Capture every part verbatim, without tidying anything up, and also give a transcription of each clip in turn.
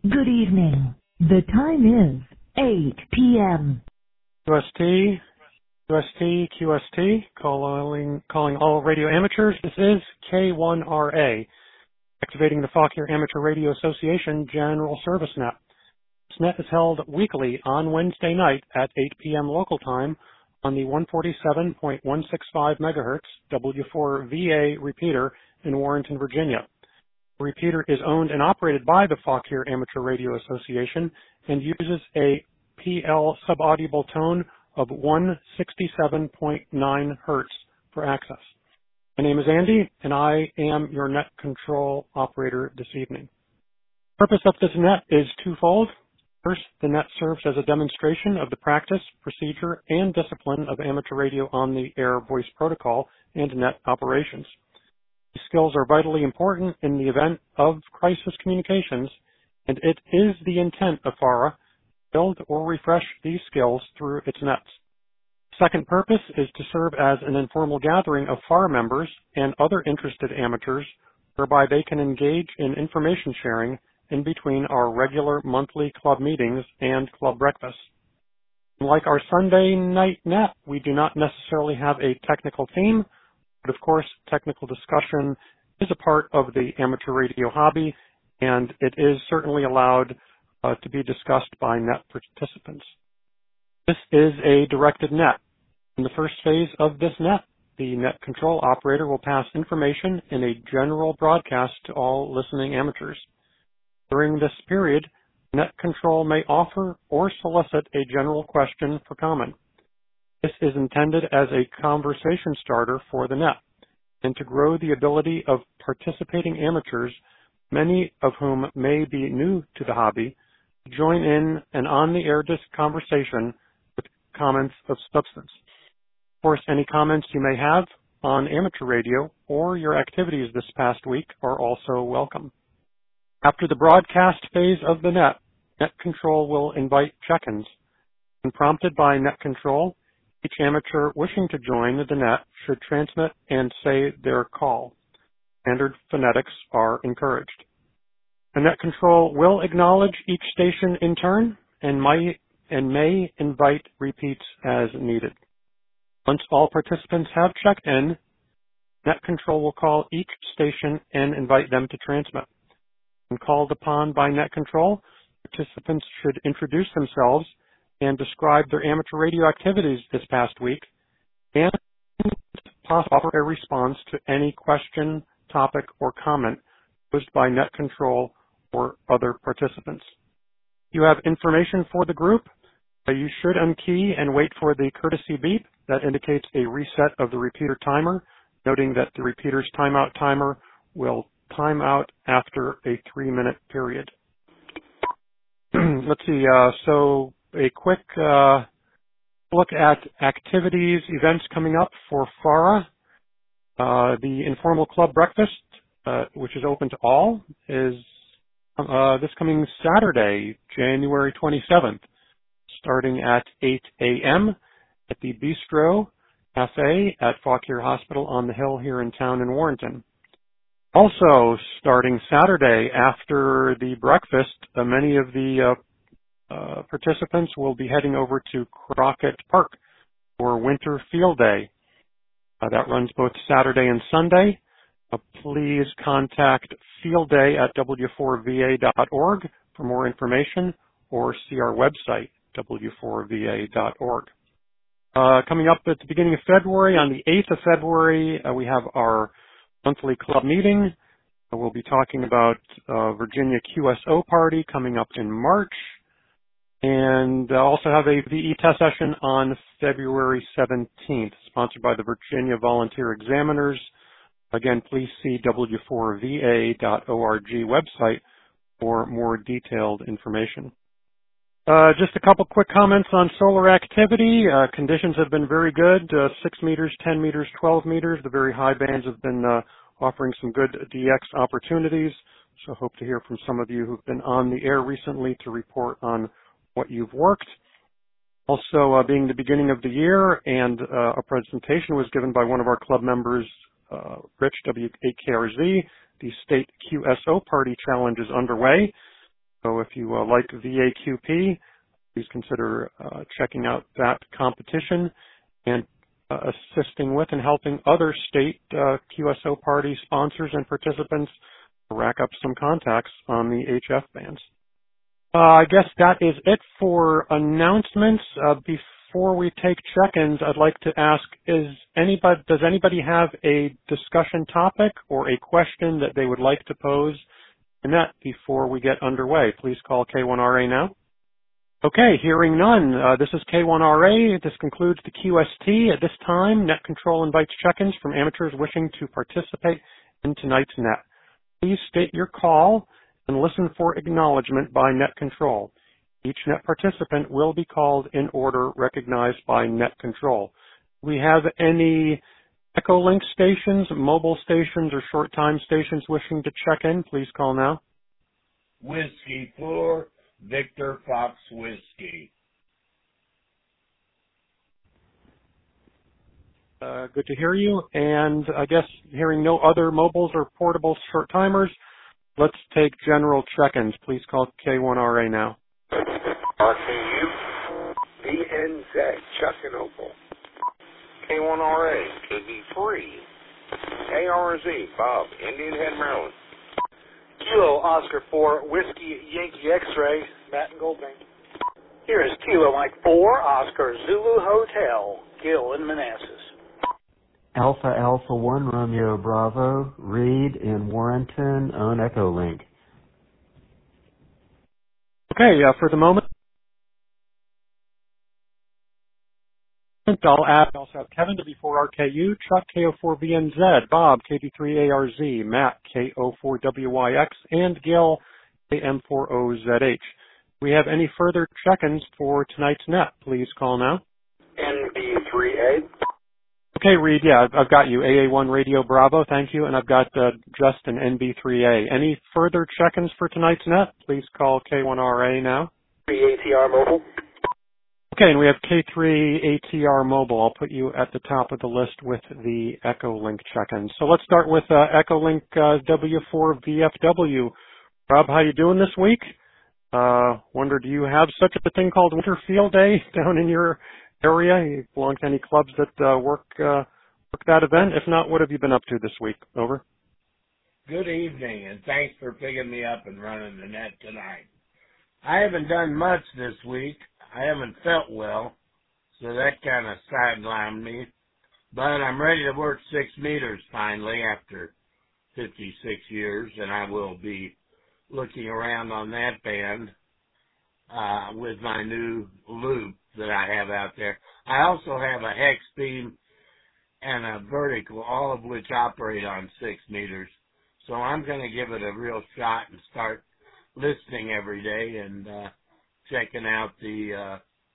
Good evening. The time is eight p m Q S T, Q S T, Q S T, calling, calling all radio amateurs. This is K one R A, activating the Fauquier Amateur Radio Association General Service Net. This net is held weekly on Wednesday night at eight p m local time on the one forty-seven point one six five megahertz W four V A repeater in Warrenton, Virginia. The repeater is owned and operated by the Fauquier Amateur Radio Association and uses a P L subaudible tone of one sixty-seven point nine hertz for access. My name is Andy, and I am your net control operator this evening. The purpose of this net is twofold. First, the net serves as a demonstration of the practice, procedure, and discipline of amateur radio on-the-air voice protocol and net operations. These skills are vitally important in the event of crisis communications, and it is the intent of FARA to build or refresh these skills through its nets. The second purpose is to serve as an informal gathering of FARA members and other interested amateurs, whereby they can engage in information sharing in between our regular monthly club meetings and club breakfasts. Like our Sunday night net, we do not necessarily have a technical theme, but of course, technical discussion is a part of the amateur radio hobby, and it is certainly allowed uh, to be discussed by net participants. This is a directed net. In the first phase of this net, the net control operator will pass information in a general broadcast to all listening amateurs. During this period, net control may offer or solicit a general question for comment. This is intended as a conversation starter for the net and to grow the ability of participating amateurs, many of whom may be new to the hobby, to join in an on-the-air disc conversation with comments of substance. Of course, any comments you may have on amateur radio or your activities this past week are also welcome. After the broadcast phase of the net, net control will invite check-ins. When prompted by net control, each amateur wishing to join the net should transmit and say their call. Standard phonetics are encouraged. The net control will acknowledge each station in turn and, might, and may invite repeats as needed. Once all participants have checked in, net control will call each station and invite them to transmit. When called upon by net control, participants should introduce themselves and describe their amateur radio activities this past week, and possibly offer a response to any question, topic, or comment posed by net control or other participants. If you have information for the group, uh, you should unkey and wait for the courtesy beep that indicates a reset of the repeater timer, noting that the repeater's timeout timer will time out after a three-minute period. Let's see, uh, so a quick uh, look at activities, events coming up for FARA. Uh, the informal club breakfast, uh, which is open to all, is uh, this coming Saturday, January twenty-seventh, starting at eight a m at the Bistro Cafe at Fauquier Hospital on the Hill here in town in Warrenton. Also, starting Saturday after the breakfast, uh, many of the uh, uh, participants will be heading over to Crockett Park for Winter Field Day. Uh, that runs both Saturday and Sunday. Uh, please contact Field Day at W four V A dot org for more information, or see our website, W four V A dot org. Uh, coming up at the beginning of February, on the eighth of February, uh, we have our monthly club meeting. We'll be talking about uh, Virginia Q S O party coming up in March, and uh, also have a V E test session on February seventeenth, sponsored by the Virginia Volunteer Examiners. Again, please see W four V A dot org website for more detailed information. Uh, just a couple quick comments on solar activity. Uh, conditions have been very good, uh, six meters, ten meters, twelve meters. The very high bands have been uh, offering some good D X opportunities. So hope to hear from some of you who've been on the air recently to report on what you've worked. Also, uh, being the beginning of the year, and uh, a presentation was given by one of our club members, uh, Rich, W eight K R Z. The State Q S O Party Challenge is underway. So if you uh, like V A Q P, please consider uh, checking out that competition and uh, assisting with and helping other state uh, Q S O party sponsors and participants rack up some contacts on the H F bands. Uh, I guess that is it for announcements. Uh, before we take check-ins, I'd like to ask, is anybody, does anybody have a discussion topic or a question that they would like to pose in that before we get underway? Please call K one R A now. Okay, hearing none. Uh, this is K one R A. This concludes the Q S T. At this time, Net Control invites check-ins from amateurs wishing to participate in tonight's net. Please state your call and listen for acknowledgement by Net Control. Each net participant will be called in order recognized by Net Control. Do we have any Echolink stations, mobile stations, or short time stations wishing to check in? Please call now. Whiskey four, Victor Fox Whiskey. Uh, good to hear you. And I guess hearing no other mobiles or portable short timers, let's take general check-ins. Please call K one R A now. R K U, B N Z, Chuck and Opal. K one R A, K B three, A R Z, Bob, Indian Head, Maryland. Kilo Oscar four, Whiskey Yankee X-Ray, Matt and Goldbank. Here is Kilo Mike four, Oscar Zulu Hotel, Gill in Manassas. Alpha Alpha one, Romeo Bravo, Reed in Warrenton on Echolink. Okay, uh, for the moment, I'll add, also have Kevin to B four R K U, Chuck K O four V N Z, Bob K B three A R Z, Matt K O four W Y X, and Gil K M four O Z H. Do we have any further check-ins for tonight's net? Please call now. N B three A. Okay, Reed, yeah, I've I've got you. A A one Radio Bravo, thank you, and I've got uh, Justin N B three A. Any further check-ins for tonight's net? Please call K one R A now. three A T R Mobile. Okay, and we have K three A T R Mobile. I'll put you at the top of the list with the Echolink check-ins. So let's start with uh, Echolink uh, W four V F W. Rob, how you doing this week? Uh, wonder, do you have such a thing called Winter Field Day down in your area? You belong to any clubs that uh, work uh, work that event? If not, what have you been up to this week? Over. Good evening, and thanks for picking me up and running the net tonight. I haven't done much this week. I haven't felt well, so that kind of sidelined me. But I'm ready to work six meters finally after fifty-six years, and I will be looking around on that band uh, with my new loop that I have out there. I also have a hex beam and a vertical, all of which operate on six meters. So I'm going to give it a real shot and start listening every day and uh, checking out the uh,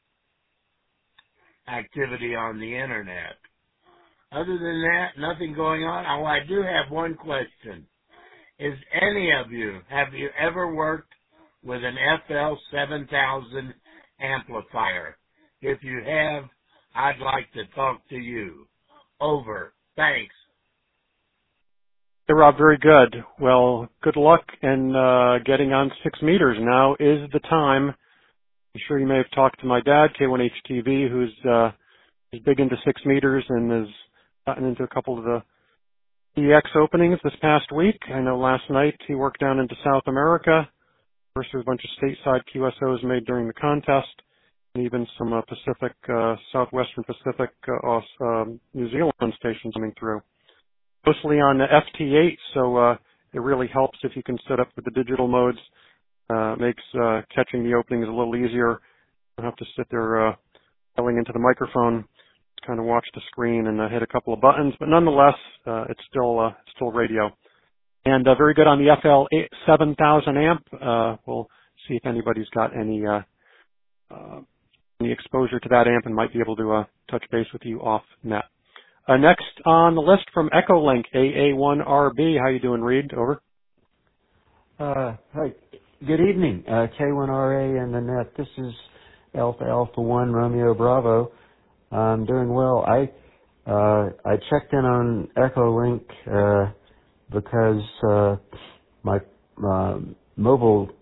activity on the internet. Other than that, nothing going on. Oh, I do have one question. Is any of you, have you ever worked with an F L seven thousand amplifier? If you have, I'd like to talk to you. Over. Thanks. Hey, Rob, very good. Well, good luck in uh, getting on six meters. Now is the time. I'm sure you may have talked to my dad, K one H T V, who's uh, is big into six meters and has gotten into a couple of the E X openings this past week. I know last night he worked down into South America. First, there was a bunch of stateside Q S Os made during the contest, and even some uh, Pacific, uh, Southwestern Pacific, uh, um, New Zealand stations coming through. Mostly on the F T eight, so uh, it really helps if you can set up with the digital modes. Uh, makes uh, catching the openings a little easier. You don't have to sit there uh, yelling into the microphone, kind of watch the screen and uh, hit a couple of buttons. But nonetheless, uh, it's still uh, it's still radio. And uh, very good on the F L seven thousand amp. Uh, we'll see if anybody's got any uh, uh, any exposure to that amp and might be able to uh, touch base with you off net. Uh, next on the list from Echolink, A A one R B. How you doing, Reed? Over. Uh, hi. Good evening, uh, K one R A and the net. This is Alpha Alpha one Romeo Bravo. I'm doing well. I uh, I checked in on Echolink uh, because uh, my uh, mobile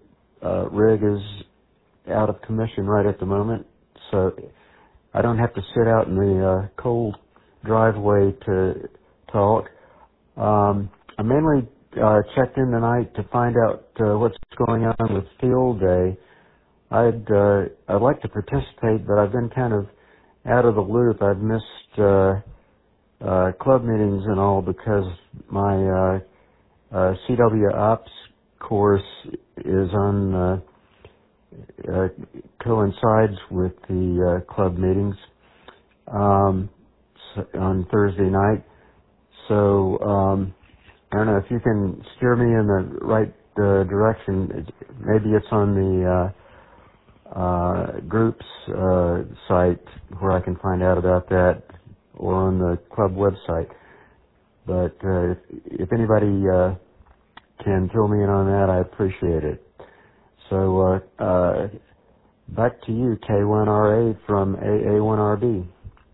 uh, rig is out of commission right at the moment, so I don't have to sit out in the uh, cold driveway to talk. Um, I mainly uh, checked in tonight to find out uh, what's going on with Field Day. I'd uh, I'd like to participate, but I've been kind of out of the loop. I've missed uh, uh, club meetings and all because my uh, uh, C W Ops course is on uh, uh, coincides with the uh, club meetings um, so on Thursday night. So um, I don't know if you can steer me in the right uh, direction. Maybe it's on the uh, uh, group's uh, site where I can find out about that, or on the club website. But uh, if, if anybody uh, can fill me in on that, I appreciate it. So uh, uh, back to you, K one R A from A A one R B.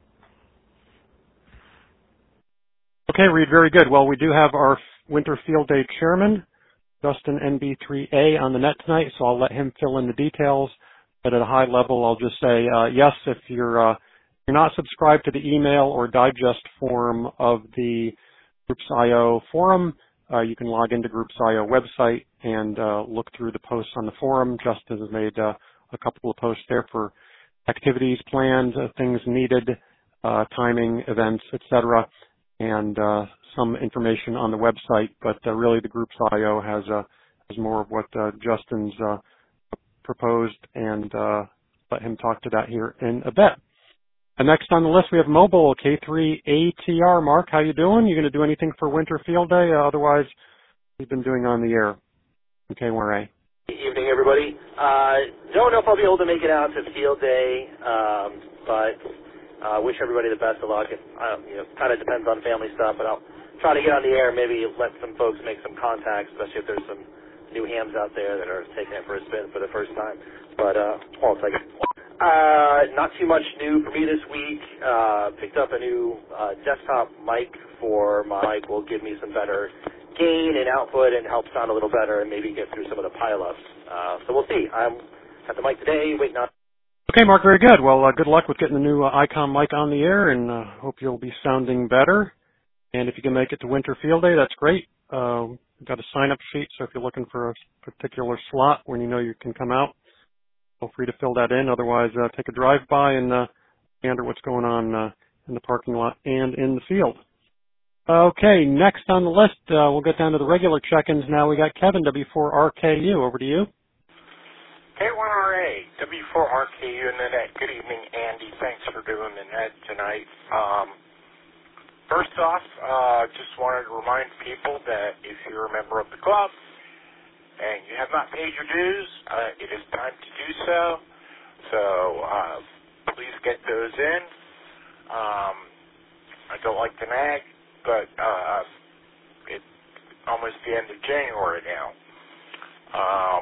Okay, Reed, very good. Well, we do have our Winter Field Day chairman, Justin N B three A, on the net tonight, so I'll let him fill in the details. But at a high level, I'll just say, uh, yes, if you're, uh, you're not subscribed to the email or digest form of the Groups I O forum, uh, you can log into Groups I O website and uh, look through the posts on the forum. Justin has made uh, a couple of posts there for activities planned, uh, things needed, uh, timing, events, et cetera, and uh, some information on the website. But uh, really, the Groups I O has, uh, has more of what uh, Justin's uh, proposed, and uh, let him talk to that here in a bit. And next on the list, we have mobile, K three A T R. Mark, how you doing? You going to do anything for Winter Field Day? Uh, otherwise, we've been doing on the air. K one R A. Good evening, everybody. Uh, don't know if I'll be able to make it out to Field Day, um, but uh, wish everybody the best of luck. It uh, you know, kind of depends on family stuff, but I'll try to get on the air, maybe let some folks make some contacts, especially if there's some new hams out there that are taking it for a spin for the first time. But uh, hold on a second. Uh, not too much new for me this week. Uh, picked up a new uh, desktop mic for my mic. Will give me some better gain and output and help sound a little better and maybe get through some of the pileups. Uh, so we'll see. I'm at the mic today, waiting on. Okay, Mark, very good. Well, uh, good luck with getting the new uh, Icom mic on the air, and uh, hope you'll be sounding better. And if you can make it to Winter Field Day, that's great. Uh, we've got a sign-up sheet, so if you're looking for a particular slot when you know you can come out, feel free to fill that in. Otherwise, uh, take a drive-by and uh, gander what's going on uh, in the parking lot and in the field. Okay, next on the list, uh, we'll get down to the regular check-ins now. We got Kevin, W four R K U. Over to you. K one R A, W four R K U in the net. Good evening, Andy. Thanks for doing the net tonight. Um, first off, uh, just wanted to remind people that if you're a member of the club and you have not paid your dues, uh, it is time to do so. So uh, please get those in. Um, I don't like to nag, but uh, it's almost the end of January now. Um,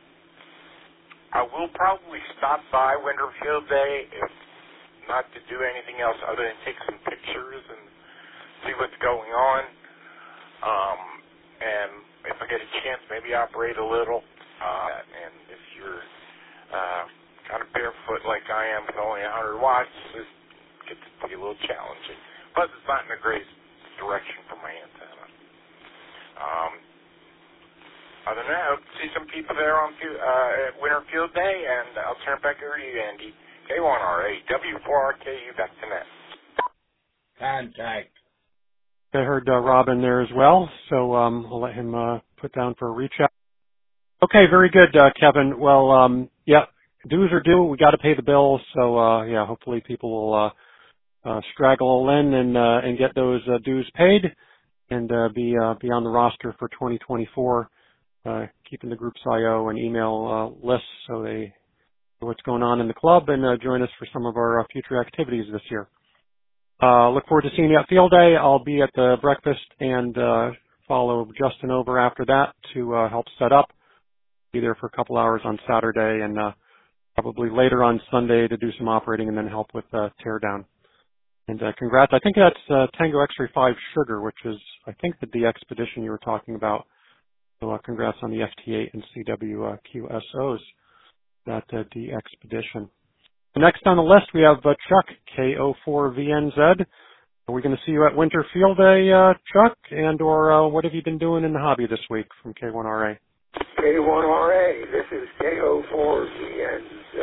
I will probably stop by Winter Field Day, if not to do anything else other than take some pictures and see what's going on. Um, and if I get a chance, maybe operate a little. Uh, and if you're uh, kind of barefoot like I am with only one hundred watts, it gets to be a little challenging. Plus, it's not in the greatest direction for my antenna. Um, other than that, I hope to see some people there on uh, at Winter Field Day, and I'll turn it back over to you, Andy. K one R A, W four R K U, back to net. Contact. I heard uh, Rob in there as well, so um, I'll let him uh, put down for a reach out. Okay, very good, uh, Kevin. Well, um, yeah, dues are due. We got to pay the bills, so uh, yeah, hopefully people will uh, uh, straggle in and uh, and get those uh, dues paid and uh, be uh, be on the roster for twenty twenty-four. Uh, keeping the Groups I O and email uh, lists so they know what's going on in the club and uh, join us for some of our uh, future activities this year. Uh, look forward to seeing you at Field Day. I'll be at the breakfast and uh, follow Justin over after that to uh, help set up. Be there for a couple hours on Saturday and uh, probably later on Sunday to do some operating and then help with uh, teardown. And uh, congrats. I think that's uh, Tango X-Ray five Sugar, which is, I think, the D expedition you were talking about. So uh, congrats on the F T eight and C W uh, Q S Os, that uh, D-Expedition. Next on the list, we have uh, Chuck, K O four V N Z. Are we going to see you at Winter Field Day, uh, Chuck? And or uh, what have you been doing in the hobby this week from K one R A? K one R A, this is K O four V N Z.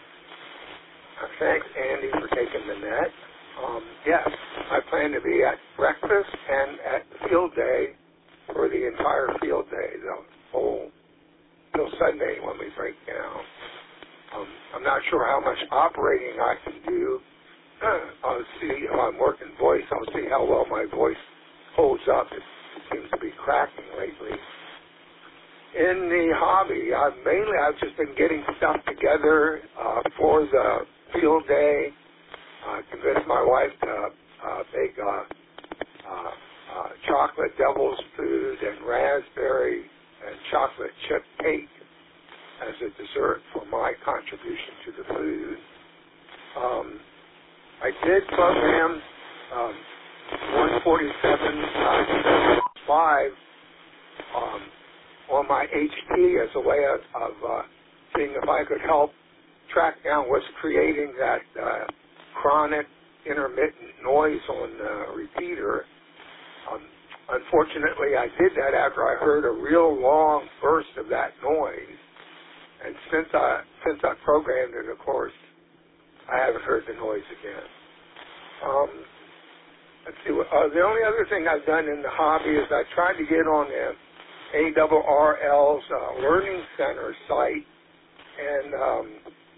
Uh, thanks, Andy, for taking the net. Um, yes, I plan to be at breakfast and at the field day for the entire field day, the whole till Sunday when we break down. Um, I'm not sure how much operating I can do. I'll see if I'm working voice. I'll see how well my voice holds up. It seems to be cracking lately. In the hobby, I've mainly I've just been getting stuff together uh, for the field day. I uh, convinced my wife to uh, make uh, uh, uh, chocolate devil's food and raspberry and chocolate chip cake as a dessert for my contribution to the food. Um, I did program um, one forty-seven five um, on my H P as a way of, of uh, seeing if I could help track down what's creating that uh, chronic intermittent noise on the repeater. Um, unfortunately, I did that after I heard a real long burst of that noise. And since I since I programmed it, of course, I haven't heard the noise again. Um, let's see. What, uh, the only other thing I've done in the hobby is I tried to get on the A R R L's uh, Learning Center site and um,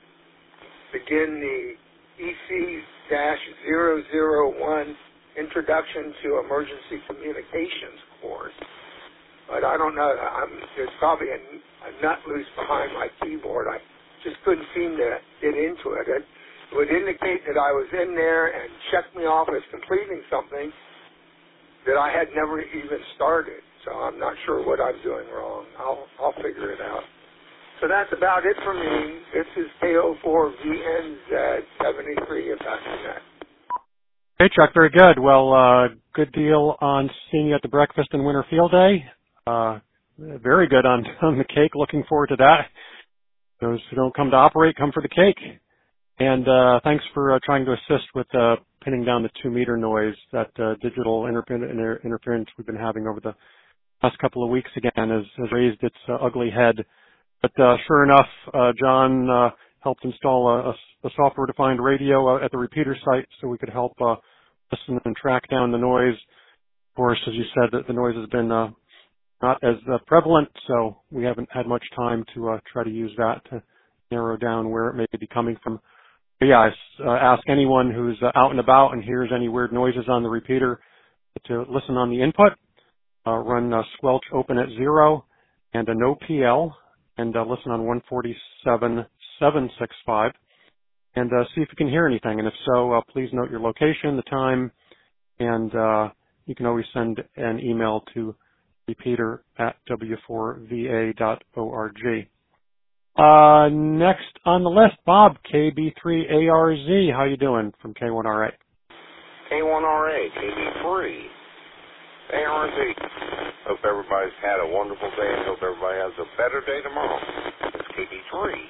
begin the E C zero zero one Introduction to Emergency Communications course. But I don't know. I'm, there's probably a, a nut loose behind my keyboard. I just couldn't seem to get into it. It would indicate that I was in there and check me off as completing something that I had never even started. So I'm not sure what I'm doing wrong. I'll I'll figure it out. So that's about it for me. This is K O four V N Z seventy-three if that's net. Hey, Chuck, very good. Well, uh, good deal on seeing you at the breakfast and winter field day. Uh, very good on, on the cake. Looking forward to that. Those who don't come to operate, come for the cake. And uh, thanks for uh, trying to assist with uh, pinning down the two-meter noise, that uh, digital interfer- interference we've been having over the last couple of weeks again has, has raised its uh, ugly head. But uh, sure enough, uh, John uh, helped install a, a, a software-defined radio uh, at the repeater site so we could help uh, listen and track down the noise. Of course, as you said, that the noise has been uh, not as uh, prevalent, so we haven't had much time to uh, try to use that to narrow down where it may be coming from. But yeah, I uh, ask anyone who's uh, out and about and hears any weird noises on the repeater to listen on the input, uh, run uh, squelch open at zero and a no P L, and uh, listen on one forty-seven seven sixty-five, and uh, see if you can hear anything. And if so, uh, please note your location, the time, and uh, you can always send an email to repeater at w four v a dot org. Uh, next on the list, Bob, K B three A R Z. How you doing from K one R A? K one R A, K B three A R Z. Hope everybody's had a wonderful day and hope everybody has a better day tomorrow. It's K B three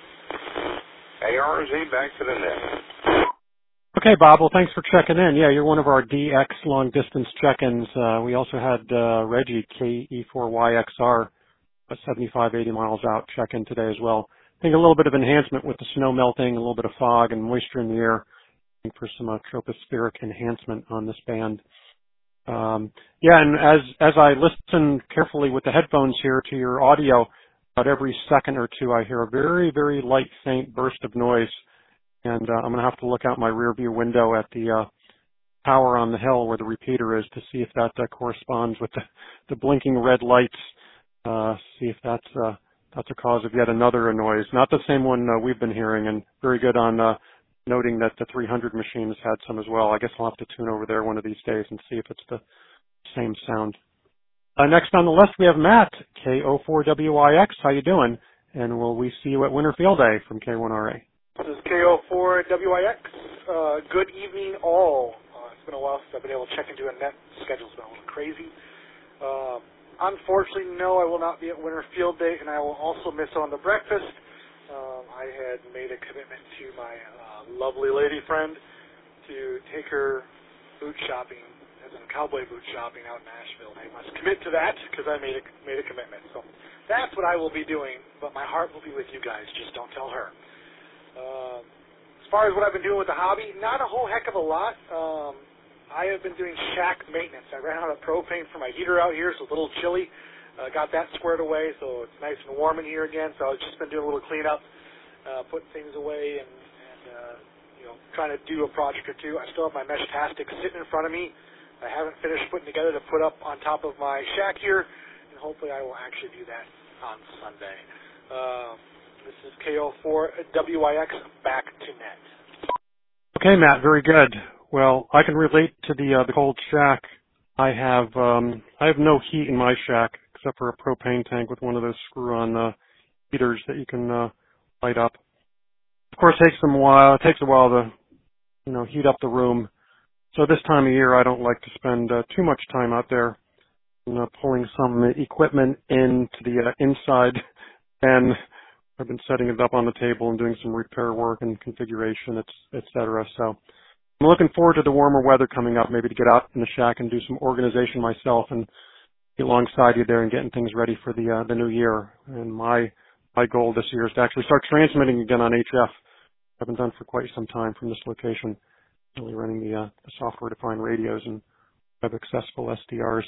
A R Z, back to the net. Okay, Bob. Well, thanks for checking in. Yeah, you're one of our D X long-distance check-ins. Uh, we also had uh, Reggie, K E four Y X R, seventy-five, eighty miles out, check in today as well. I think a little bit of enhancement with the snow melting, a little bit of fog and moisture in the air for some uh, tropospheric enhancement on this band. Um, yeah, and as as I listen carefully with the headphones here to your audio, about every second or two I hear a very, very light, faint burst of noise. And uh, I'm going to have to look out my rear view window at the uh, tower on the hill where the repeater is to see if that uh, corresponds with the, the blinking red lights. Uh, see if that's uh, that's a cause of yet another noise. Not the same one uh, we've been hearing, and very good on uh, noting that the three hundred machine has had some as well. I guess I'll have to tune over there one of these days and see if it's the same sound. Uh, next on the list we have Matt, K O four W Y X. How you doing? And will we see you at Winter Field Day from K one R A? This is K O four W I X. Uh, good evening, all. Uh, it's been a while since I've been able to check into a net. Schedule's been a little crazy. Uh, unfortunately, no, I will not be at Winter Field Day, and I will also miss on the breakfast. Um, I had made a commitment to my uh, lovely lady friend to take her boot shopping, as in cowboy boot shopping out in Nashville. I must commit to that because I made a, made a commitment. So that's what I will be doing, but my heart will be with you guys. Just don't tell her. Um, as far as what I've been doing with the hobby, not a whole heck of a lot. Um, I have been doing shack maintenance. I ran out of propane for my heater out here, so it's a little chilly. Uh, got that squared away, so it's nice and warm in here again. So I've just been doing a little cleanup, uh, putting things away, and, and uh, you know, trying to do a project or two. I still have my mesh tastic sitting in front of me. I haven't finished putting together to put up on top of my shack here, and hopefully I will actually do that on Sunday. Uh, this is K O four W I X, back to net. Okay, Matt, very good. Well, I can relate to the uh, the cold shack. I have um, I have no heat in my shack except for a propane tank with one of those screw-on uh, heaters that you can uh, light up. Of course, it takes them a while. It takes a while to, you know, heat up the room. So this time of year, I don't like to spend uh, too much time out there, you know, pulling some equipment into the uh, inside. And I've been setting it up on the table and doing some repair work and configuration, et cetera. So I'm looking forward to the warmer weather coming up, maybe to get out in the shack and do some organization myself and be alongside you there and getting things ready for the uh, the new year. And my my goal this year is to actually start transmitting again on H F. I haven't done for quite some time from this location, really running the, uh, the software-defined radios and web-accessible S D Rs.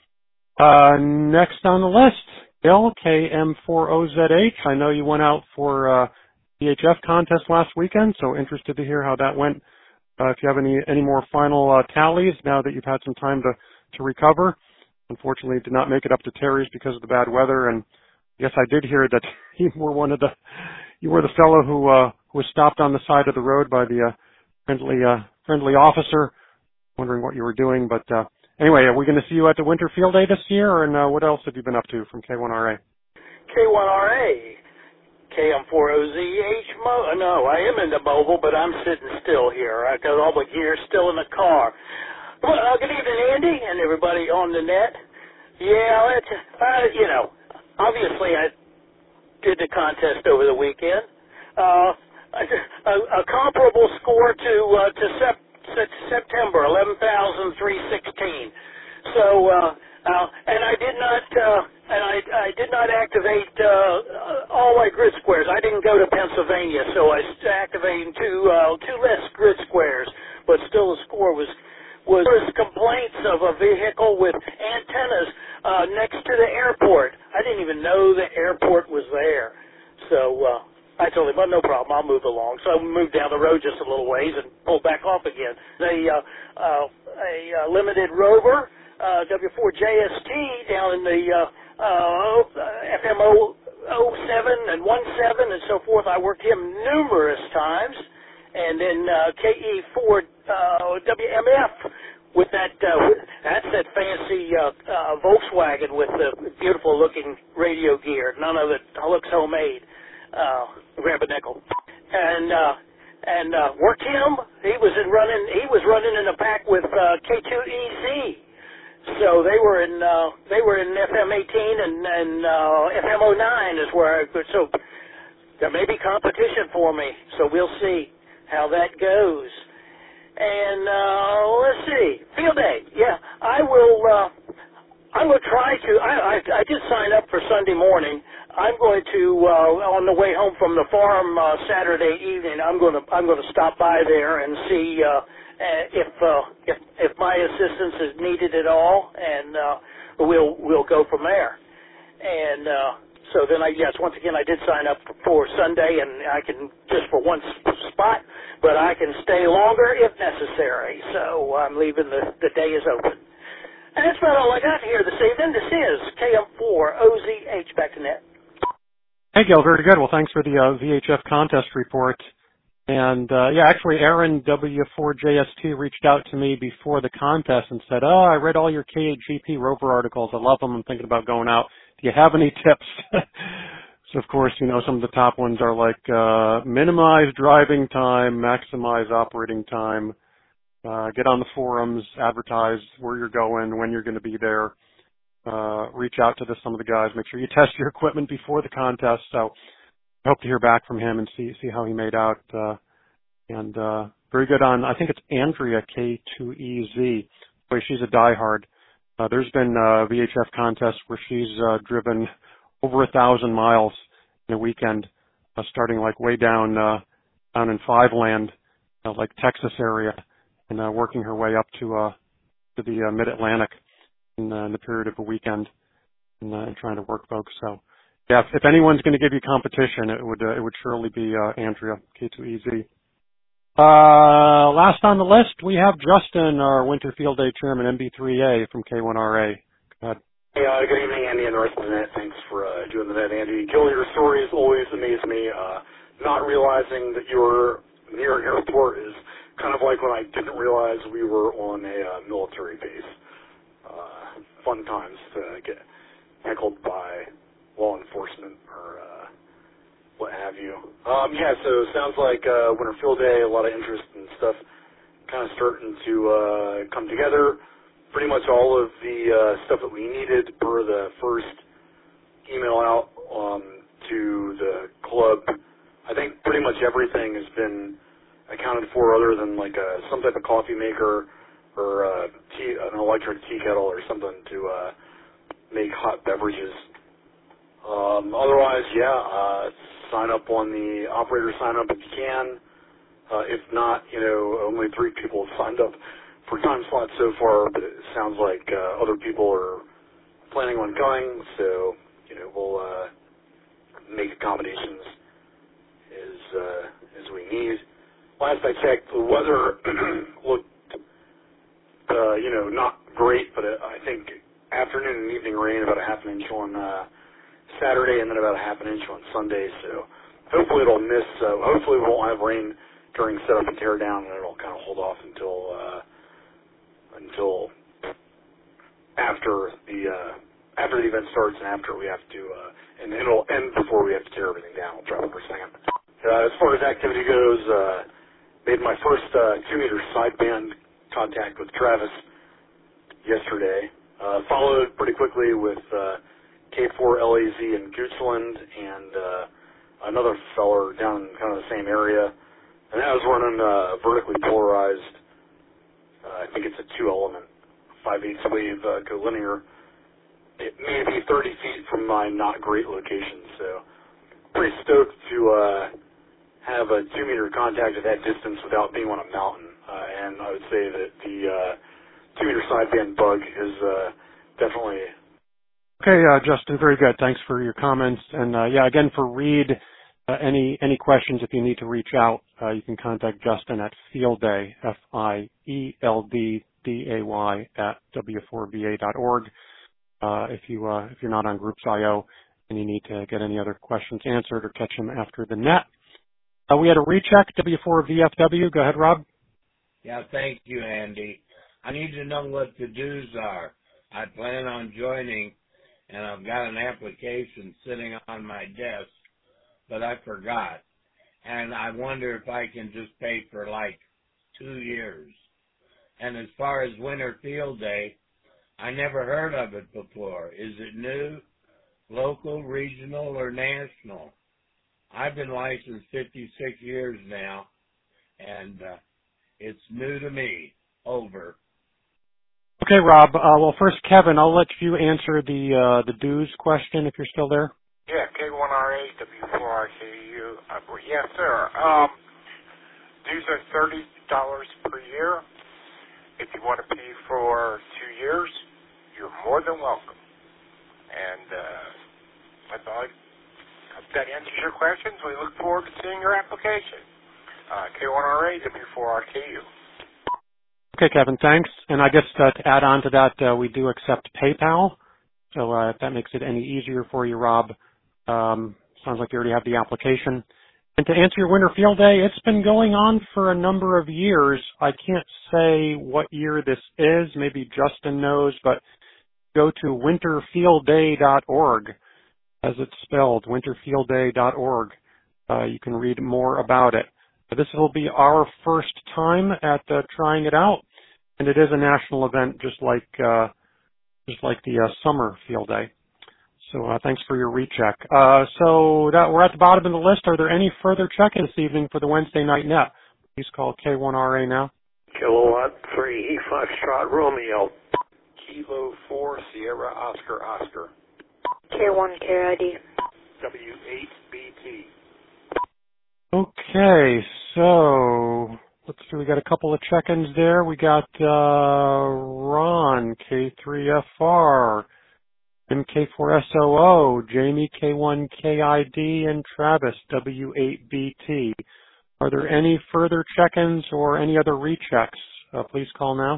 Uh, next on the list, Bill, K M four O Z H. I know you went out for uh, the H F contest last weekend, so interested to hear how that went. Uh, if you have any any more final uh, tallies now that you've had some time to, to recover. Unfortunately, did not make it up to Terry's because of the bad weather, and yes, I did hear that you were one of the you were the fellow who uh, who was stopped on the side of the road by the uh, friendly uh, friendly officer, wondering what you were doing. But uh, anyway, are we going to see you at the Winter Field Day this year, and uh, what else have you been up to from K one R A? K one R A. K M four O Z H, mo- no, I am in the mobile, but I'm sitting still here. I got all the gear still in the car. Well, uh, good evening, Andy, and everybody on the net. Yeah, it's, uh, you know, obviously I did the contest over the weekend. Uh, a, a comparable score to uh, to sep- September, eleven thousand three hundred sixteen. So, uh, uh, and I did not, uh, and I, I did not activate uh, all my grid squares. I didn't go to Pennsylvania, so I activated two uh, two less grid squares, but still the score was was complaints of a vehicle with antennas uh, next to the airport. I didn't even know the airport was there. So uh, I told him, well, no problem, I'll move along. So I moved down the road just a little ways and pulled back off again. A, uh, uh, a uh, limited rover, uh, W four J S T, down in the uh, uh, F M O oh seven and one seven and so forth. I worked him numerous times. And then uh, K E four uh, W M F with that, uh, with, that's that fancy uh, uh, Volkswagen with the beautiful looking radio gear. None of it looks homemade. Uh, grab a nickel. And uh, and uh, worked him. He was in running. He was running in a pack with uh, K two E Z. So they were in uh, they were in F M eighteen and, and uh, F M oh nine is where I could. So there may be competition for me. So we'll see how that goes. And uh, let's see, field day. Yeah, I will. Uh, I will try to. I, I I did sign up for Sunday morning. I'm going to uh, on the way home from the farm uh, Saturday evening. I'm going to I'm going to stop by there and see uh, if uh, if if my assistance is needed at all, and uh, we'll we'll go from there. And uh, so then I yes, once again I did sign up for Sunday, and I can just for one spot, but I can stay longer if necessary. So I'm leaving the the day is open. And that's about all I got here this evening. This is K M four O Z H, back to net. Hey, Gil, very good. Well, thanks for the uh, V H F contest report. And, uh, yeah, actually, Aaron W four J S T reached out to me before the contest and said, oh, I read all your K H G P rover articles. I love them. I'm thinking about going out. Do you have any tips? So, of course, you know, some of the top ones are like uh, minimize driving time, maximize operating time, uh, get on the forums, advertise where you're going, when you're going to be there. uh, reach out to the, some of the guys. Make sure you test your equipment before the contest. So I hope to hear back from him and see see how he made out. Uh, and uh, very good on, I think it's Andrea K two E Z. Boy, she's a diehard. Uh, there's been uh, V H F contests where she's uh, driven over a thousand miles in a weekend, uh, starting like way down uh, down in Five Land, uh, like Texas area, and uh, working her way up to uh, to the uh, Mid-Atlantic in, uh, in the period of a weekend, and, uh, and trying to work folks. So, yeah, if, if anyone's going to give you competition, it would uh, it would surely be uh, Andrea K two E Z. Uh, last on the list, we have Justin, our Winter Field Day Chairman, M B three A from K one R A. Go ahead. Hey, uh, good evening, Andy and the rest of the net. Thanks for uh, doing the net, Andy. Gil, your stories always amaze me. Uh, not realizing that you were near an airport is kind of like when I didn't realize we were on a uh, military base. Uh, fun times to get heckled by law enforcement or uh, what have you. Um, yeah, so it sounds like uh, Winter Field Day, a lot of interest and stuff kind of starting to uh, come together. Pretty much all of the uh, stuff that we needed per the first email out um, to the club. I think pretty much everything has been accounted for other than like a, some type of coffee maker or uh, tea, an electric tea kettle or something to uh, make hot beverages. Um, otherwise, yeah, uh, sign up on the operator sign up if you can. Uh, if not, you know, only three people have signed up for time slots so far, but it sounds like uh, other people are planning on going, so, you know, we'll uh, make accommodations as, uh, as we need. Last I checked, the weather looked, uh, you know, not great, but I think afternoon and evening rain, about a half an inch on uh, Saturday and then about a half an inch on Sunday, so hopefully it'll miss, uh, hopefully we won't have rain during setup and tear down, and it'll kind of hold off until uh, until after the uh, after the event starts and after we have to, uh, and it'll end before we have to tear everything down. I'll try one for a second. Uh, as far as activity goes, uh, made my first uh, two-meter sideband contact with Travis yesterday. Uh, followed pretty quickly with uh, K four L A Z in Goochland and uh, another feller down in kind of the same area. And that was running uh, vertically polarized. Uh, I think it's a two-element, five-eighths wave uh, collinear. It may be thirty feet from my not great location, so pretty stoked to uh, have a two-meter contact at that distance without being on a mountain. Uh, and I would say that the uh, two-meter sideband bug is uh, definitely... Okay, uh, Justin, very good. Thanks for your comments. And, uh, yeah, again, for Reed, uh, any any questions, if you need to reach out, uh, you can contact Justin at Fieldday, F I E L D D A Y, at W four V A dot org. Uh, if, you, uh, if you're not on Groups I O and you need to get any other questions answered or catch them after the net. Uh, we had a recheck, W four V F W. Go ahead, Rob. Yeah, thank you, Andy. I need to know what the dues are. I plan on joining, and I've got an application sitting on my desk, but I forgot. And I wonder if I can just pay for like two years. And as far as Winter Field Day, I never heard of it before. Is it new, local, regional, or national? I've been licensed fifty-six years now, and uh, it's new to me. Over. Okay, Rob. Uh, well, first, Kevin, I'll let you answer the uh, the dues question if you're still there. Yeah, K one R A, W four R K U. Uh, yes, sir. Um, dues are thirty dollars per year. If you want to pay for two years, you're more than welcome. And uh, that's all. I, hope that answers your questions. We look forward to seeing your application. Uh, K one R A, W four R K U. Okay, Kevin, thanks. And I guess uh, to add on to that, uh, we do accept PayPal. So uh, if that makes it any easier for you, Rob, um, sounds like you already have the application. And to answer your Winter Field Day, it's been going on for a number of years. I can't say what year this is. Maybe Justin knows, but go to winter field day dot org, as it's spelled, winter field day dot org. Uh, you can read more about it. This will be our first time at uh, trying it out, and it is a national event, just like uh, just like the uh, summer field day. So uh, thanks for your recheck. Uh, so that, we're at the bottom of the list. Are there any further check-ins this evening for the Wednesday night net? Please call K one R A now. Kilowatt three, Foxtrot Romeo. Kilo four, Sierra Oscar Oscar. K one K I D. W eight B T. Okay, so let's see. We got a couple of check-ins there. We got uh, Ron, K three F R, M K four S O O, Jamie, K one K I D, and Travis, W eight B T. Are there any further check-ins or any other rechecks? Uh, please call now.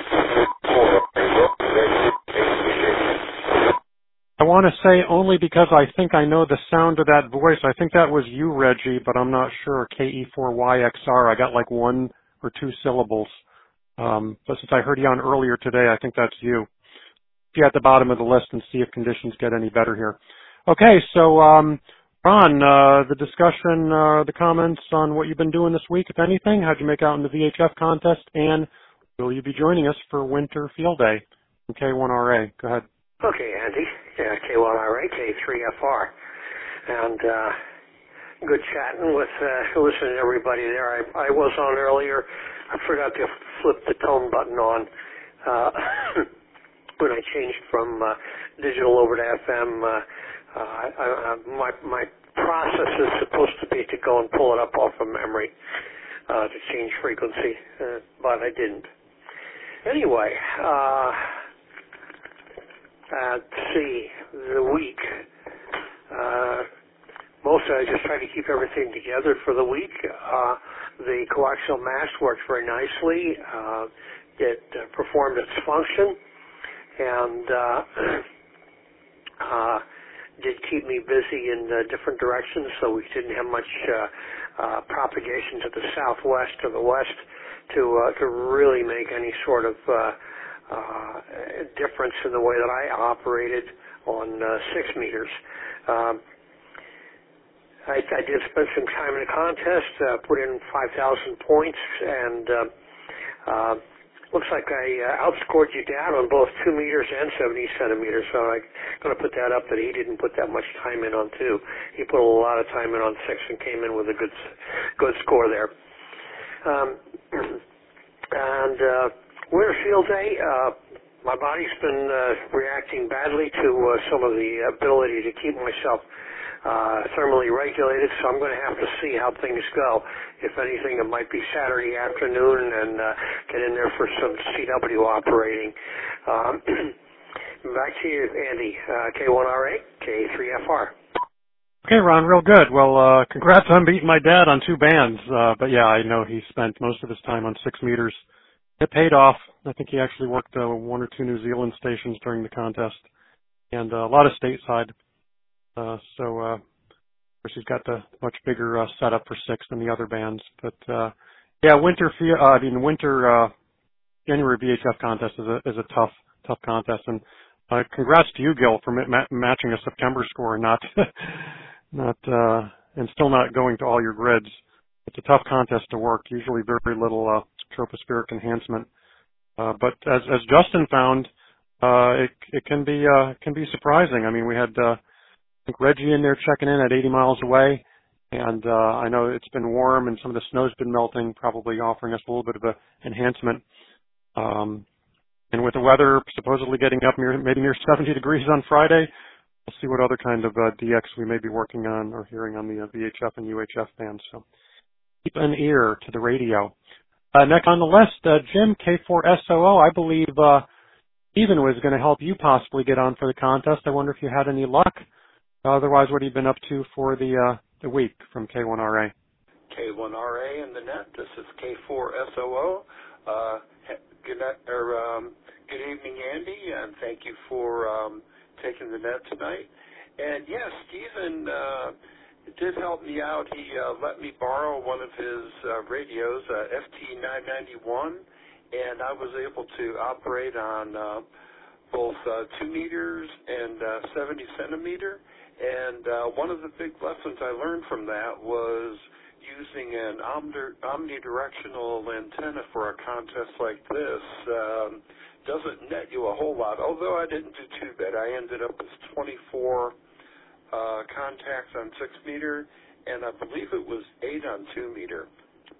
I want to say only because I think I know the sound of that voice. I think that was you, Reggie, but I'm not sure. K E four Y X R. I got like one or two syllables. Um, but since I heard you on earlier today, I think that's you. Be at the bottom of the list and see if conditions get any better here. Okay, so um, Ron, uh, the discussion, uh, the comments on what you've been doing this week, if anything. How'd you make out in the V H F contest? And will you be joining us for Winter Field Day from K one R A? Go ahead. Okay, Andy. Yeah, K one R A, K three F R. And uh, good chatting with, uh, listening to everybody there. I, I was on earlier. I forgot to flip the tone button on uh, when I changed from uh, digital over to F M. Uh, uh, I, I, my, my process is supposed to be to go and pull it up off of memory uh, to change frequency, uh, but I didn't. Anyway, uh, Uh, let's see, the week. Uh, mostly I just try to keep everything together for the week. Uh, the coaxial mast worked very nicely. Uh, it uh, performed its function and uh, uh, did keep me busy in uh, different directions, so we didn't have much uh, uh, propagation to the southwest or the west to uh, to really make any sort of uh, Uh, difference in the way that I operated on uh, six meters. Um, I, I did spend some time in the contest, uh, put in five thousand points, and uh, uh, looks like I uh, outscored you down on both two meters and seventy centimeters, so I'm going to put that up that he didn't put that much time in on two. He put a lot of time in on six and came in with a good, good score there. Um, and uh, Winter Field Day, uh, my body's been uh, reacting badly to uh, some of the ability to keep myself uh, thermally regulated, so I'm going to have to see how things go. If anything, it might be Saturday afternoon and uh, get in there for some C W operating. Um, back to you, Andy, uh, K one R A, K three F R. Okay, Ron, real good. Well, uh, congrats on beating my dad on two bands. Uh, but yeah, I know he spent most of his time on six meters. It paid off. I think he actually worked uh, one or two New Zealand stations during the contest, and uh, a lot of stateside. Uh, so, uh, of course, he's got the much bigger uh, setup for six than the other bands. But uh, yeah, winter. Uh, I mean, winter uh, January V H F contest is a is a tough tough contest. And uh, congrats to you, Gil, for ma- matching a September score and not not uh, and still not going to all your grids. It's a tough contest to work. Usually, very little Uh, tropospheric enhancement, uh, but as, as Justin found, uh, it, it can be uh, can be surprising. I mean, we had uh, I think Reggie in there checking in at eighty miles away, and uh, I know it's been warm and some of the snow's been melting, probably offering us a little bit of a enhancement. Um, and with the weather supposedly getting up near maybe near seventy degrees on Friday, we'll see what other kind of uh, D X we may be working on or hearing on the uh, V H F and U H F bands. So keep an ear to the radio. Uh, next on the list, uh, Jim, K four S O O. I believe uh, Stephen was going to help you possibly get on for the contest. I wonder if you had any luck. Otherwise, what have you been up to for the uh, the week from K one R A? K one R A in the net. This is K four S O O. Uh, good, night, or, um, good evening, Andy, and thank you for um, taking the net tonight. And yes, Stephen uh, did help me out. He uh, let me borrow one of his uh, radios, uh, F T nine ninety-one, and I was able to operate on uh, both uh, two meters and uh, seventy centimeter. And uh, one of the big lessons I learned from that was using an omni- omnidirectional antenna for a contest like this um, doesn't net you a whole lot, although I didn't do too bad. I ended up with twenty-four uh, contacts on six meter, and I believe it was eight on two meter.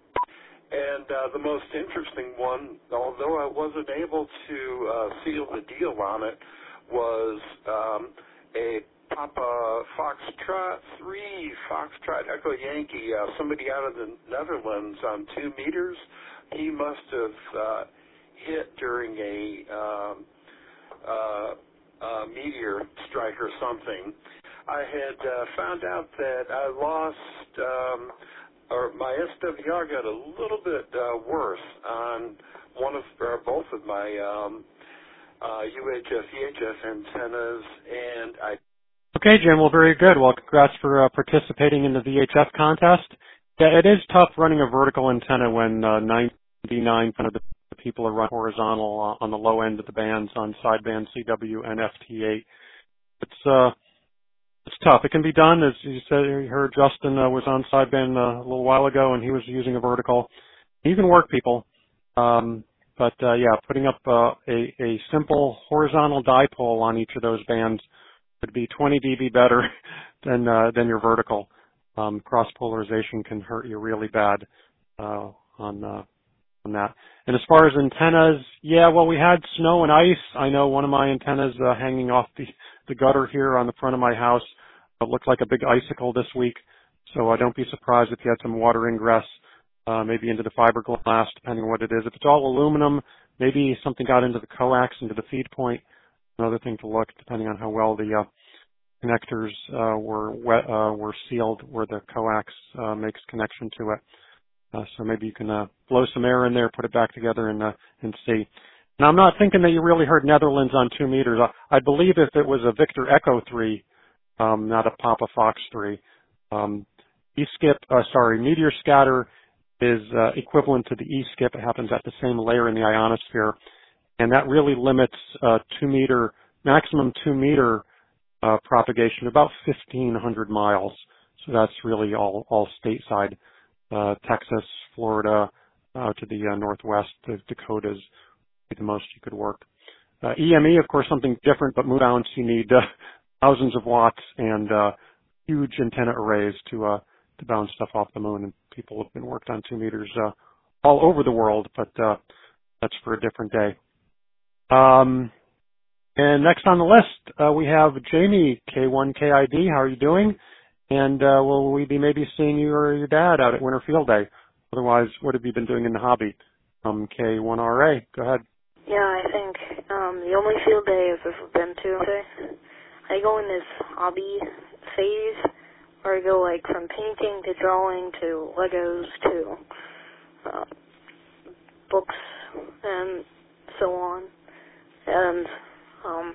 And uh, the most interesting one, although I wasn't able to uh, seal the deal on it, was um, a Papa Foxtrot three Foxtrot Echo Yankee, uh, somebody out of the Netherlands on two meters. He must have uh, hit during a um, uh, uh, meteor strike or something. I had uh, found out that I lost, um, or my S W R got a little bit uh, worse on one of, or both of my um, uh, U H F, E H F antennas, and I. Okay, Jim. Well, very good. Well, congrats for uh, participating in the V H F contest. Yeah, it is tough running a vertical antenna when uh, ninety-nine percent of the people are running horizontal uh, on the low end of the bands on sideband C W and F T eight. It's uh, it's tough. It can be done, as you said. You heard Justin uh, was on sideband uh, a little while ago, and he was using a vertical. You can work people, um, but uh, yeah, putting up uh, a a simple horizontal dipole on each of those bands would be twenty D B better than uh, than your vertical. Um, cross polarization can hurt you really bad uh, on uh, on that. And as far as antennas, yeah, well, we had snow and ice. I know one of my antennas uh, hanging off the the gutter here on the front of my house. It looked like a big icicle this week. So uh, don't be surprised if you had some water ingress, uh, maybe into the fiberglass, depending on what it is. If it's all aluminum, maybe something got into the coax, into the feed point. Another thing to look, depending on how well the uh, connectors uh, were wet, uh, were sealed, where the coax uh, makes connection to it. Uh, so maybe you can uh, blow some air in there, put it back together, and uh, and see. Now, I'm not thinking that you really heard Netherlands on two meters. I, I believe if it was a Victor Echo three, um, not a Papa Fox three, um, E-skip, uh, sorry, meteor scatter is uh, equivalent to the E-skip. It happens at the same layer in the ionosphere. And that really limits uh, two meter, maximum two meter uh, propagation to about fifteen hundred miles. So that's really all, all stateside, uh, Texas, Florida, uh, to the uh, northwest, the Dakotas, the most you could work. Uh, E M E, of course, something different, but moon bounce, you need uh, thousands of watts and uh, huge antenna arrays to uh, to bounce stuff off the moon. And people have been worked on two meters uh, all over the world, but uh, that's for a different day. Um, and next on the list, uh, we have Jamie, K one K I D. How are you doing? And uh, will we be maybe seeing you or your dad out at Winter Field Day? Otherwise, what have you been doing in the hobby? From K one R A. Go ahead. Yeah, I think um, the only field day I've ever been to, I go in this hobby phase where I go like from painting to drawing to Legos to uh, books and so on. And um,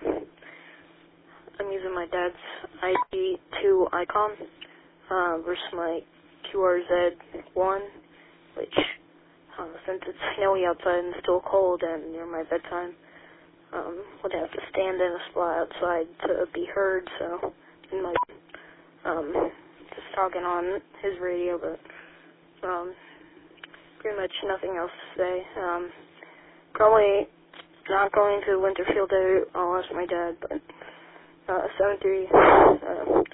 I'm using my dad's I D two icon uh, versus my Q R Z one, which, uh, since it's snowy outside and still cold and near my bedtime, um, would have to stand in a spot outside to be heard. So I might um, just talking on his radio, but um, pretty much nothing else to say. Um, probably not going to Winter Field Day. I'll ask my dad, but uh, seven three. Uh,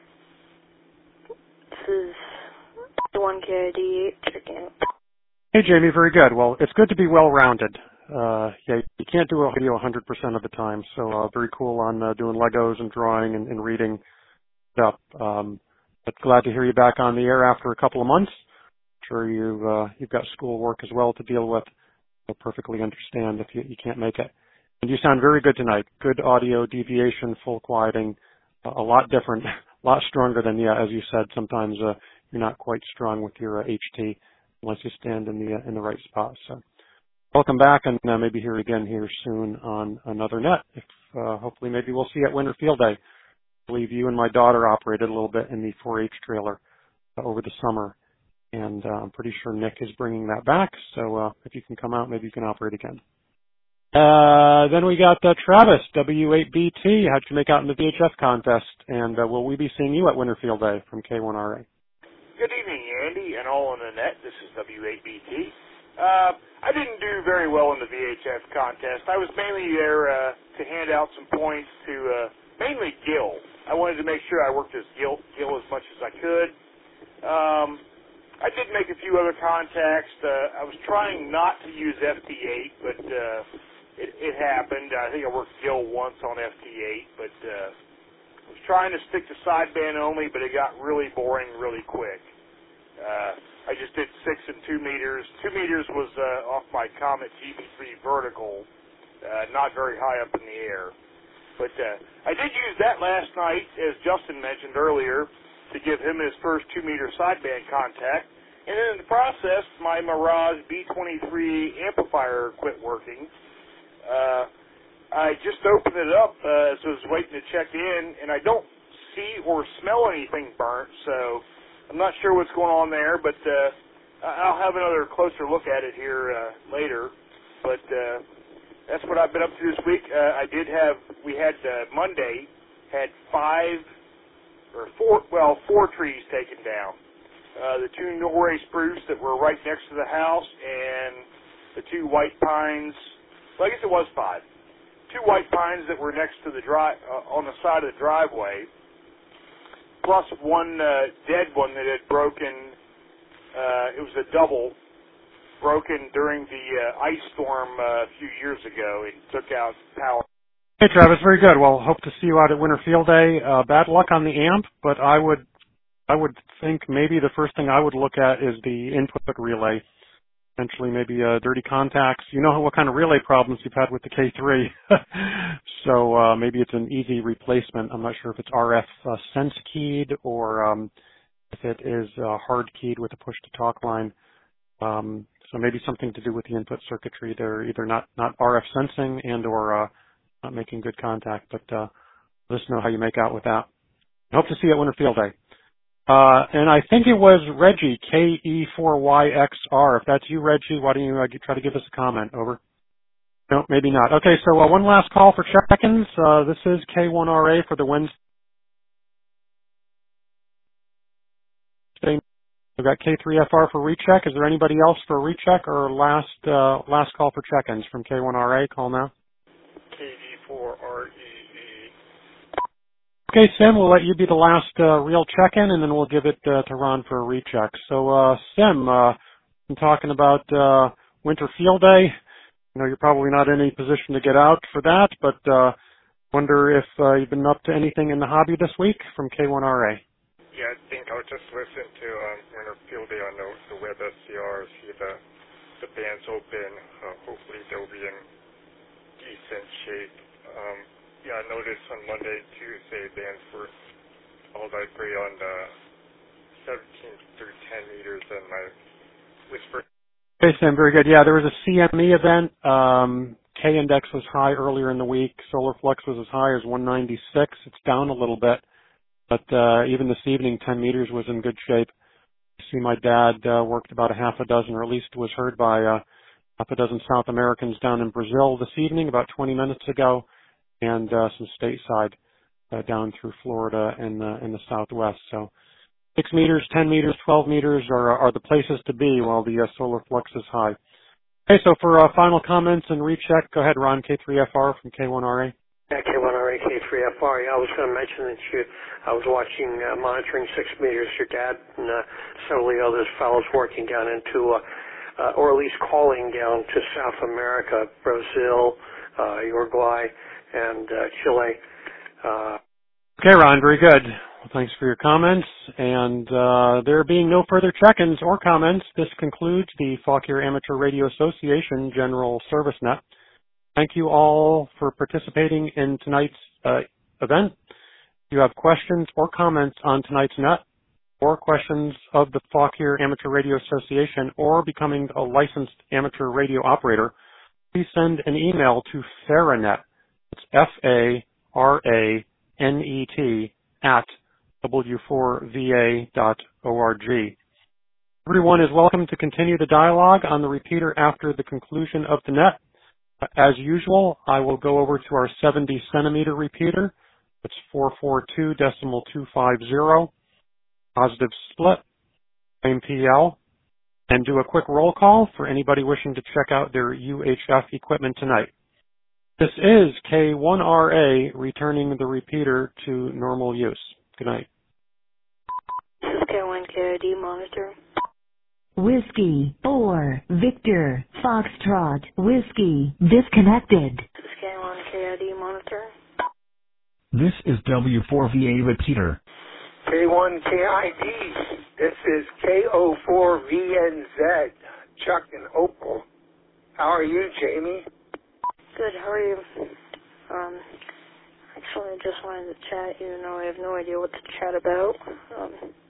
this is one K I D checking out. Hey, Jamie, very good. Well, it's good to be well-rounded. Uh, yeah, you can't do a video one hundred percent of the time, so uh, very cool on uh, doing Legos and drawing and, and reading stuff. Um, but glad to hear you back on the air after a couple of months. I'm sure you've, uh, you've got schoolwork as well to deal with. I perfectly understand if you, you can't make it. And you sound very good tonight. Good audio, deviation, full quieting, uh, a lot different, a lot stronger than, yeah, as you said, sometimes uh, you're not quite strong with your uh, H T unless you stand in the uh, in the right spot. So welcome back, and uh, maybe hear again here soon on another net. If uh, hopefully maybe we'll see you at Winter Field Day. I believe you and my daughter operated a little bit in the four H trailer uh, over the summer. And uh, I'm pretty sure Nick is bringing that back. So uh, if you can come out, maybe you can operate again. Uh, then we got uh, Travis, W eight B T. How'd you make out in the V H F contest? And uh, will we be seeing you at Winter Field Day from K one R A? Good evening, Andy, and all on the net. This is W eight B T. Uh, I didn't do very well in the V H F contest. I was mainly there uh, to hand out some points to uh, mainly Gil. I wanted to make sure I worked as Gil, Gil as much as I could. Um, I did make a few other contacts. Uh, I was trying not to use F T eight, but uh, it, it happened. I think I worked Gil once on F T eight, but uh, I was trying to stick to sideband only, but it got really boring really quick. Uh, I just did six and two meters. Two meters was uh, off my Comet G B three vertical, uh, not very high up in the air. But uh, I did use that last night, as Justin mentioned earlier, to give him his first two-meter sideband contact. And then in the process, my Mirage B twenty-three amplifier quit working. Uh, I just opened it up uh, as I was waiting to check in, and I don't see or smell anything burnt, so I'm not sure what's going on there, but uh, I'll have another closer look at it here uh, later. But uh, that's what I've been up to this week. Uh, I did have, we had uh, Monday, had five, or four, well, four trees taken down. Uh, the two Norway spruce that were right next to the house, and the two white pines, well, I guess it was five. Two white pines that were next to the drive, uh, on the side of the driveway, plus one uh, dead one that had broken, uh, it was a double, broken during the uh, ice storm uh, a few years ago. It took out power. Hey, Travis, very good. Well, hope to see you out at Winter Field Day. Uh, bad luck on the amp, but I would, I would think maybe the first thing I would look at is the input relay. Essentially, maybe uh, dirty contacts. You know what kind of relay problems you've had with the K three, so uh, maybe it's an easy replacement. I'm not sure if it's R F uh, sense keyed or um, if it is uh, hard keyed with a push-to-talk line. Um, so maybe something to do with the input circuitry. They're either not, not R F sensing and or uh, not making good contact, but uh, let us know how you make out with that. I hope to see you at Winter Field Day. Uh, and I think it was Reggie, K E four Y X R. If that's you, Reggie, why don't you uh, try to give us a comment? Over. No, maybe not. Okay, so uh, one last call for check-ins. Uh, this is K one R A for the Wednesday. We've got K three F R for recheck. Is there anybody else for a recheck or last uh, last call for check-ins from K one R A? Call now. K D four R E E. Okay, Sim, we'll let you be the last uh, real check-in, and then we'll give it uh, to Ron for a recheck. So, uh, Sim, uh, I'm talking about uh, Winter Field Day. I know you're probably not in any position to get out for that, but uh, wonder if uh, you've been up to anything in the hobby this week from K one R A. Yeah, I think I'll just listen to um, Winter Field Day on the, the web S C R, see the, the bands open. Uh, hopefully they'll be in decent shape. Um, Yeah, I noticed on Monday and Tuesday bands were all that great on the seventeen through ten meters, and my whisper. Okay, Sam, very good. Yeah, there was a C M E event. Um, K index was high earlier in the week. Solar flux was as high as one ninety-six. It's down a little bit, but uh, even this evening, ten meters was in good shape. I see my dad uh, worked about a half a dozen, or at least was heard by uh, half a dozen South Americans down in Brazil this evening, about twenty minutes ago. And uh, some stateside uh, down through Florida and uh, in the Southwest. So six meters, ten meters, twelve meters are, are the places to be while the uh, solar flux is high. Okay, so for uh, final comments and recheck, go ahead, Ron, K three F R from K one R A. Yeah, K one R A, K three F R. Yeah, I was going to mention that you, I was watching, uh, monitoring six meters, your dad and uh, several of the other fellows working down into, uh, uh, or at least calling down to South America, Brazil, uh, Uruguay, and uh, Chile. Uh, okay, Ron, very good. Well, thanks for your comments. And uh, there being no further check-ins or comments, this concludes the Fauquier Amateur Radio Association General Service Net. Thank you all for participating in tonight's uh, event. If you have questions or comments on tonight's net, or questions of the Fauquier Amateur Radio Association, or becoming a licensed amateur radio operator, please send an email to Faranet. It's F A R A N E T at W four V A dot org. Everyone is welcome to continue the dialogue on the repeater after the conclusion of the net. As usual, I will go over to our seventy centimeter repeater. It's four forty-two point two five zero. Positive split. M P L. and do a quick roll call for anybody wishing to check out their U H F equipment tonight. This is K one R A returning the repeater to normal use. Good night. This is K one K I D monitor. Whiskey four Victor Foxtrot Whiskey disconnected. This is K one K I D monitor. This is W four V A repeater. K one K I D. This is K zero four V N Z. Chuck and Opal. How are you, Jamie? Good, how are you? Um, actually, I just wanted to chat, even though I have no idea what to chat about. Um,